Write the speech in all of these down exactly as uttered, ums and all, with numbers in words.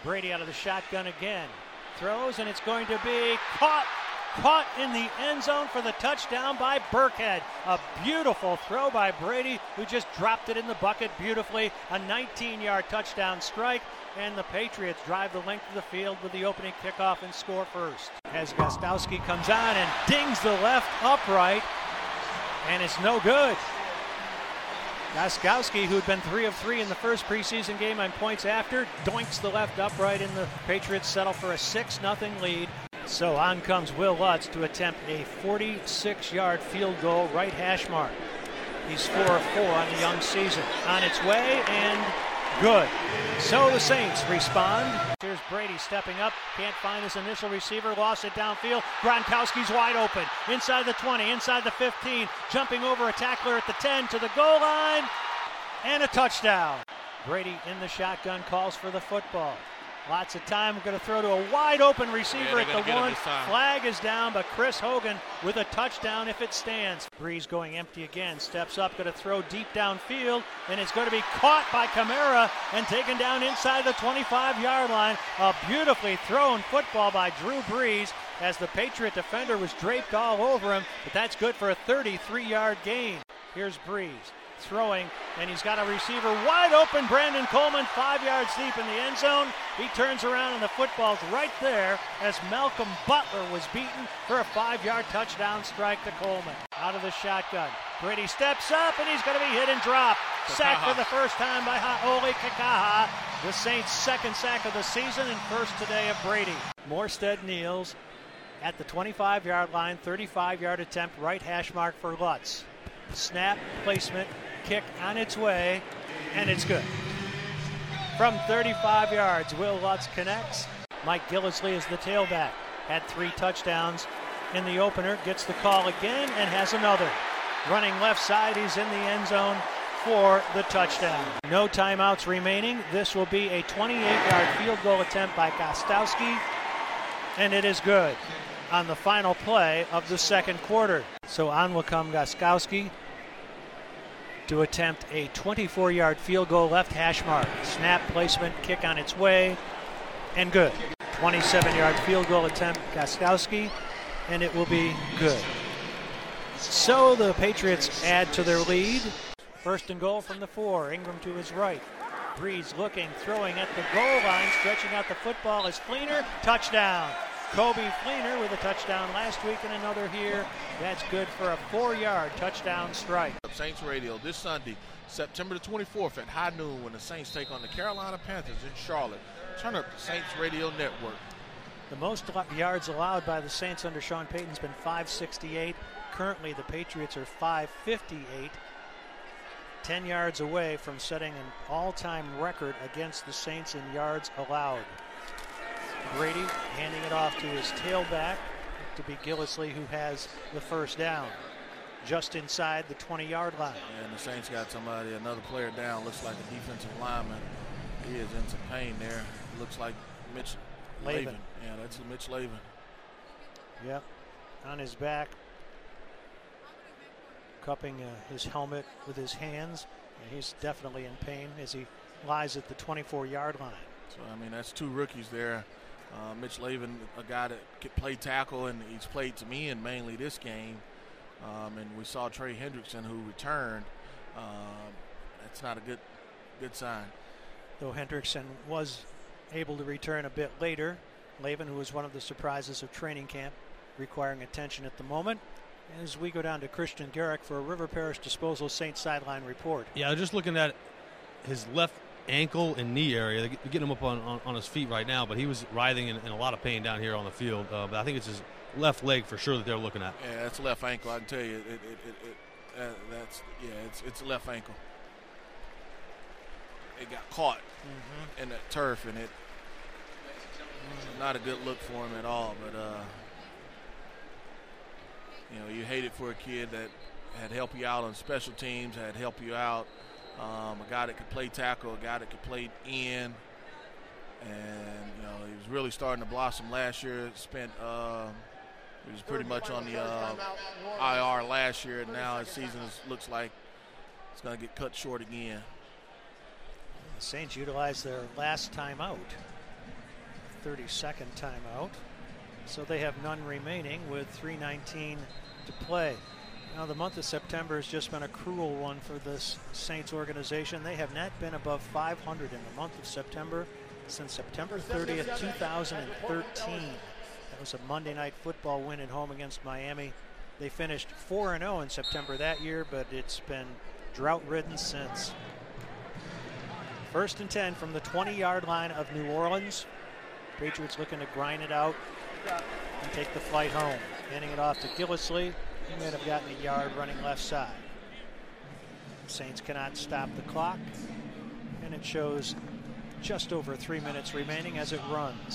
Brady out of the shotgun again. Throws, and it's going to be caught. Caught in the end zone for the touchdown by Burkhead. A beautiful throw by Brady, who just dropped it in the bucket beautifully. A nineteen-yard touchdown strike, and the Patriots drive the length of the field with the opening kickoff and score first. As Gostkowski comes on and dings the left upright, and it's no good. Gostkowski, who'd been three of three in the first preseason game on points after, doinks the left upright, and the Patriots settle for a six nothing lead. So on comes Will Lutz to attempt a forty-six-yard field goal right hash mark. He's four of four on the young season. On its way, and good. So the Saints respond. Here's Brady stepping up. Can't find his initial receiver. Lost it downfield. Gronkowski's wide open. Inside the twenty, inside the fifteen. Jumping over a tackler at the ten to the goal line. And a touchdown. Brady in the shotgun calls for the football. Lots of time. We're going to throw to a wide open receiver yeah, at the one. Flag is down, but Chris Hogan with a touchdown if it stands. Breeze going empty again. Steps up, going to throw deep downfield, and it's going to be caught by Kamara and taken down inside the twenty-five-yard line. A beautifully thrown football by Drew Brees as the Patriot defender was draped all over him, but that's good for a thirty-three-yard gain. Here's Brees throwing, and he's got a receiver wide open. Brandon Coleman, five yards deep in the end zone. He turns around, and the football's right there as Malcolm Butler was beaten for a five-yard touchdown strike to Coleman. Out of the shotgun, Brady steps up, and he's going to be hit and dropped. Sacked for the first time by Ha'ole Kikaha. The Saints' second sack of the season, and first today of Brady. Morstead kneels at the twenty-five-yard line, thirty-five-yard attempt, right hash mark for Lutz. Snap, placement, kick on its way, and it's good. From thirty-five yards, Will Lutz connects. Mike Gillislee is the tailback. Had three touchdowns in the opener, gets the call again, and has another. Running left side, he's in the end zone for the touchdown. No timeouts remaining. This will be a twenty-eight-yard field goal attempt by Gostkowski, and it is good on the final play of the second quarter. So on will come Gostkowski to attempt a twenty-four-yard field goal left hash mark. Snap, placement, kick on its way, and good. twenty-seven-yard field goal attempt, Gostkowski, and it will be good. So the Patriots add to their lead. First and goal from the four. Ingram to his right. Breeze looking, throwing at the goal line, stretching out the football is Fleener. Touchdown. Kobe Fleener with a touchdown last week and another here. That's good for a four-yard touchdown strike. Saints Radio this Sunday, September the twenty-fourth at high noon when the Saints take on the Carolina Panthers in Charlotte. Turn up the Saints Radio Network. The most yards allowed by the Saints under Sean Payton has been five sixty-eight. Currently, the Patriots are five fifty-eight. ten yards away from setting an all-time record against the Saints in yards allowed. Brady handing it off to his tailback to be Gillislee, who has the first down just inside the twenty-yard line. And the Saints got somebody, another player down. Looks like a defensive lineman. He is in some pain there. Looks like Mitch Lavin. Lavin. Yeah, that's Mitch Lavin. Yep, on his back, cupping uh, his helmet with his hands. And he's definitely in pain as he lies at the twenty-four-yard line. So, I mean, that's two rookies there. Uh, Mitch Lavin, a guy that could play tackle, and he's played to me in mainly this game. Um, and we saw Trey Hendrickson, who returned. Um, that's not a good good sign. Though Hendrickson was able to return a bit later. Lavin, who was one of the surprises of training camp, requiring attention at the moment. As we go down to Christian Garrick for a River Parish Disposal Saints sideline report. Yeah, just looking at his left ankle and knee area. They're getting him up on, on, on his feet right now, but he was writhing in, in a lot of pain down here on the field. Uh, but I think it's his left leg for sure that they're looking at. Yeah, that's left ankle. I can tell you, it, it, it, it uh, that's yeah, it's it's left ankle. It got caught mm-hmm. in that turf, and it not a good look for him at all. But uh, you know, you hate it for a kid that had helped you out on special teams, had helped you out. Um, a guy that could play tackle, a guy that could play in, and you know he was really starting to blossom last year. Spent uh, he was pretty much on the uh, I R last year, and now his season is, looks like it's going to get cut short again. The Saints utilized their last timeout. thirty-second timeout. So they have none remaining with three nineteen to play. Now the month of September has just been a cruel one for this Saints organization. They have not been above five hundred in the month of September since September thirtieth, two thousand thirteen. That was a Monday Night Football win at home against Miami. They finished four and oh in September that year, but it's been drought-ridden since. First and ten from the twenty-yard line of New Orleans. Patriots looking to grind it out and take the flight home. Handing it off to Gillislee. He might have gotten a yard running left side. Saints cannot stop the clock, and it shows just over three minutes remaining as it runs.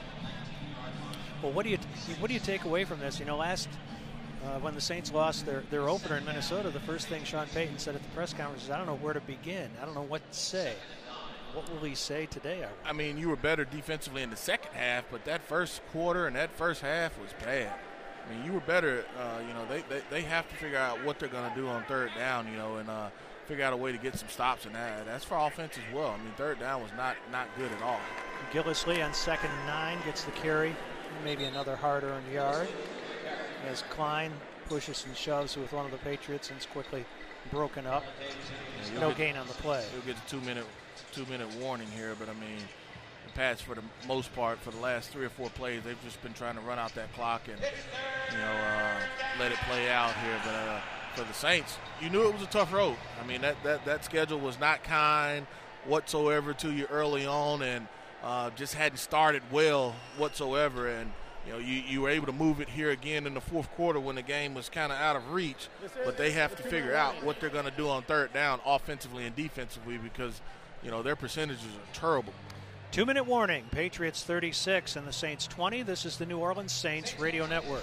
Well, what do you what do you take away from this? You know, last uh, when the Saints lost their, their opener in Minnesota, the first thing Sean Payton said at the press conference is, I don't know where to begin. I don't know what to say. What will he say today? I mean, you were better defensively in the second half, but that first quarter and that first half was bad. I mean, you were better. Uh, you know, they, they, they have to figure out what they're going to do on third down, you know, and uh, figure out a way to get some stops in that. That's for offense as well. I mean, third down was not, not good at all. Gillislee on second and nine gets the carry, maybe another hard-earned yard, as Klein pushes and shoves with one of the Patriots and it's quickly broken up. Yeah, no get, gain on the play. You'll get the two-minute two-minute warning here, but, I mean, the Pats, for the most part, for the last three or four plays, they've just been trying to run out that clock and, you know, uh, let it play out here. But uh, for the Saints, you knew it was a tough road. I mean, that, that, that schedule was not kind whatsoever to you early on, and uh, just hadn't started well whatsoever. And, you know, you, you were able to move it here again in the fourth quarter when the game was kind of out of reach. But they have to figure out what they're going to do on third down offensively and defensively because, you know, their percentages are terrible. Two-minute warning. Patriots thirty-six and the Saints twenty. This is the New Orleans Saints Radio Network.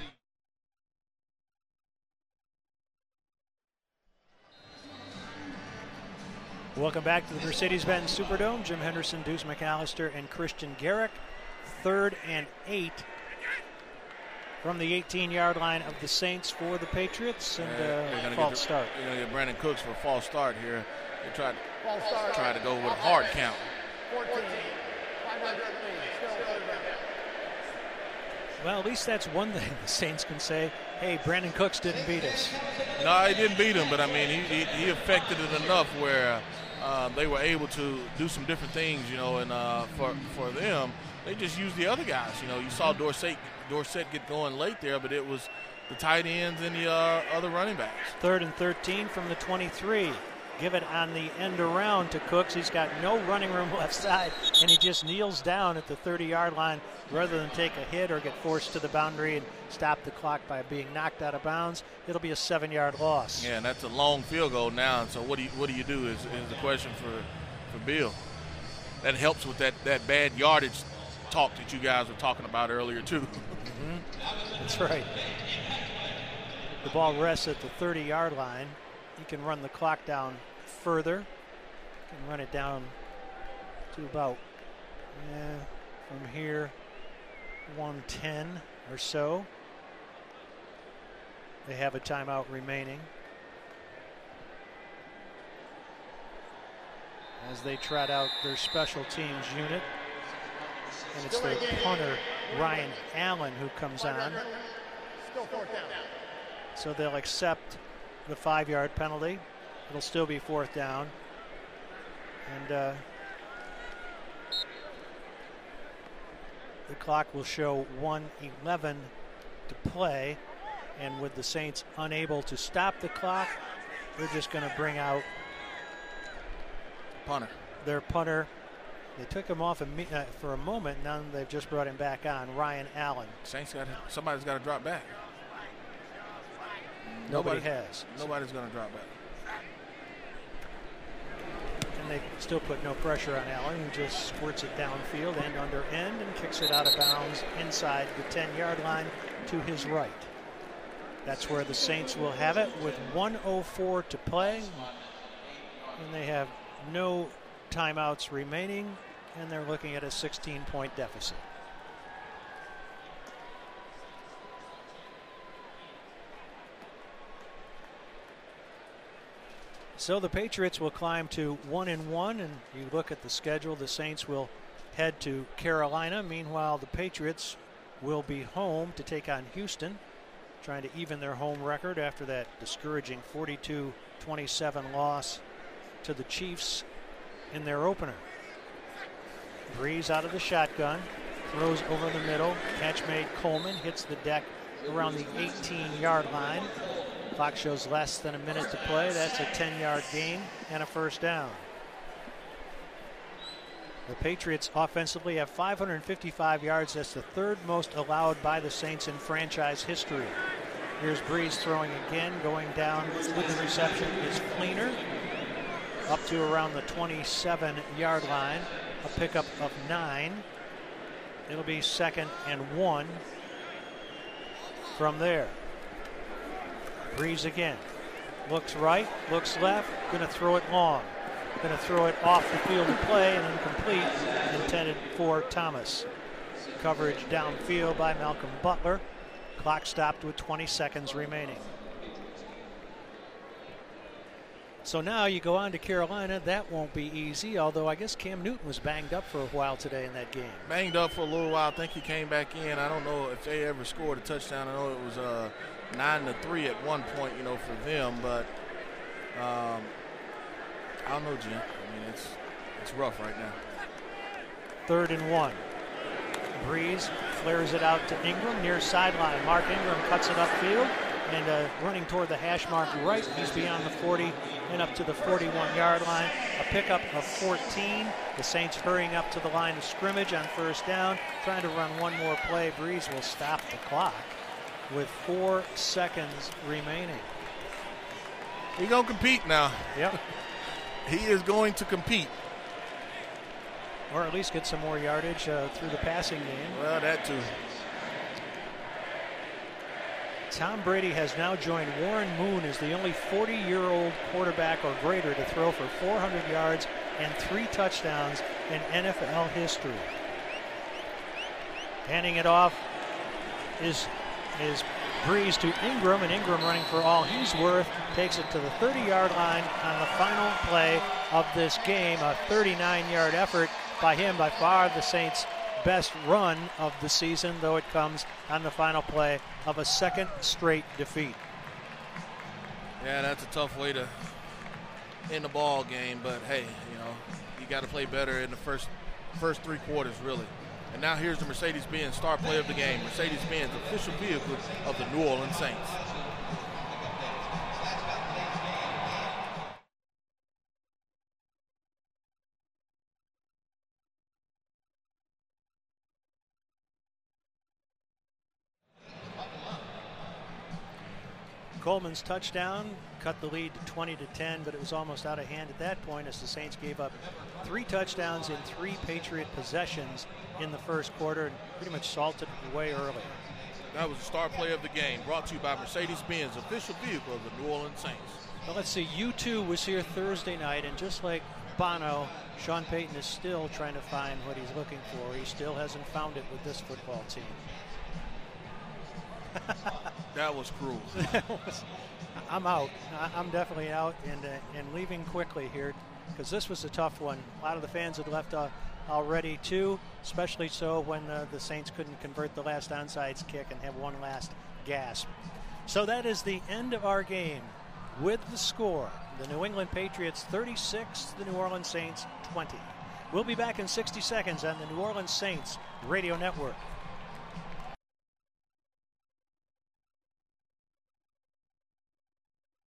Welcome back to the Mercedes-Benz Superdome. Jim Henderson, Deuce McAllister, and Christian Garrick. Third and eight from the eighteen-yard line of the Saints for the Patriots. And uh, false get, start. You're going to get Brandon Cooks for a false start here. They tried, tried to go with a hard count. Well, at least that's one thing the Saints can say. Hey, Brandon Cooks didn't beat us. No, he didn't beat him, but, I mean, he, he, he affected it enough where uh, they were able to do some different things, you know, and uh, for, for them, they just used the other guys. You know, you saw Dorsett, Dorsett get going late there, but it was the tight ends and the uh, other running backs. Third and thirteen from the twenty-three. Give it on the end around to Cooks. He's got no running room left side, and he just kneels down at the thirty-yard line rather than take a hit or get forced to the boundary and stop the clock by being knocked out of bounds. It'll be a seven-yard loss. Yeah, and that's a long field goal now. And so what do you what do you do is, is the question for, for Bill. That helps with that, that bad yardage talk that you guys were talking about earlier too. Mm-hmm. That's right. The ball rests at the thirty-yard line. You can run the clock down further. You can run it down to about, yeah, from here, one ten or so. They have a timeout remaining as they trot out their special teams unit. And it's their punter, Ryan Allen, who comes on. So they'll accept the five-yard penalty. It'll still be fourth down. And uh, the clock will show one eleven to play. And with the Saints unable to stop the clock, they're just going to bring out punter. Their punter. They took him off uh, for a moment. Now they've just brought him back on. Ryan Allen. Saints got somebody's got to drop back. Nobody, Nobody has. Nobody's going to drop back. And they still put no pressure on Allen, who just squirts it downfield, end under end, and kicks it out of bounds inside the ten-yard line to his right. That's where the Saints will have it with one oh four to play. And they have no timeouts remaining, and they're looking at a sixteen-point deficit. So the Patriots will climb to one and one, and you look at the schedule, the Saints will head to Carolina. Meanwhile, the Patriots will be home to take on Houston, trying to even their home record after that discouraging forty-two twenty-seven loss to the Chiefs in their opener. Brees out of the shotgun, throws over the middle. Catch made. Coleman hits the deck around the eighteen-yard line. Clock shows less than a minute to play. That's a ten-yard gain and a first down. The Patriots offensively have five hundred fifty-five yards. That's the third most allowed by the Saints in franchise history. Here's Brees throwing again. Going down with the reception is Fleener, up to around the twenty-seven-yard line. A pickup of nine. It'll be second and one from there. Brees again. Looks right, looks left, going to throw it long. Going to throw it off the field of play and incomplete, intended for Thomas. Coverage downfield by Malcolm Butler. Clock stopped with twenty seconds remaining. So now you go on to Carolina. That won't be easy, although I guess Cam Newton was banged up for a while today in that game. Banged up for a little while. I think he came back in. I don't know if they ever scored a touchdown. I know it was uh, nine to three at one point, you know, for them. But um, I don't know, Jim. I mean, it's it's rough right now. Third and one. Brees flares it out to Ingram near sideline. Mark Ingram cuts it upfield and uh, running toward the hash mark right. He's beyond the forty and up to the forty-one-yard line. A pickup of fourteen. The Saints hurrying up to the line of scrimmage on first down, trying to run one more play. Brees will stop the clock with four seconds remaining. He's going to compete now. Yep. He is going to compete. Or at least get some more yardage uh, through the passing game. Well, that too. Tom Brady has now joined Warren Moon as the only forty-year-old quarterback or greater to throw for four hundred yards and three touchdowns in N F L history. Handing it off is, is Brees to Ingram, and Ingram running for all he's worth, takes it to the thirty-yard line on the final play of this game. A thirty-nine-yard effort by him, by far the Saints' best run of the season, though it comes on the final play of a second straight defeat. Yeah, that's a tough way to end the ball game, but hey, you know, you got to play better in the first first three quarters, really. And now here's the Mercedes-Benz star play of the game. Mercedes-Benz, official vehicle of the New Orleans Saints. Coleman's touchdown cut the lead to twenty to ten, but it was almost out of hand at that point as the Saints gave up three touchdowns in three Patriot possessions in the first quarter and pretty much salted it away early. That was the star play of the game, brought to you by Mercedes-Benz, official vehicle of the New Orleans Saints. Well, let's see. U two was here Thursday night, and just like Bono, Sean Payton is still trying to find what he's looking for. He still hasn't found it with this football team. That was cruel. I'm out. I'm definitely out and uh, and leaving quickly here because this was a tough one. A lot of the fans had left uh, already too, especially so when uh, the Saints couldn't convert the last onside kick and have one last gasp. So that is the end of our game with the score. The New England Patriots thirty-six, the New Orleans Saints twenty. We'll be back in sixty seconds on the New Orleans Saints Radio Network.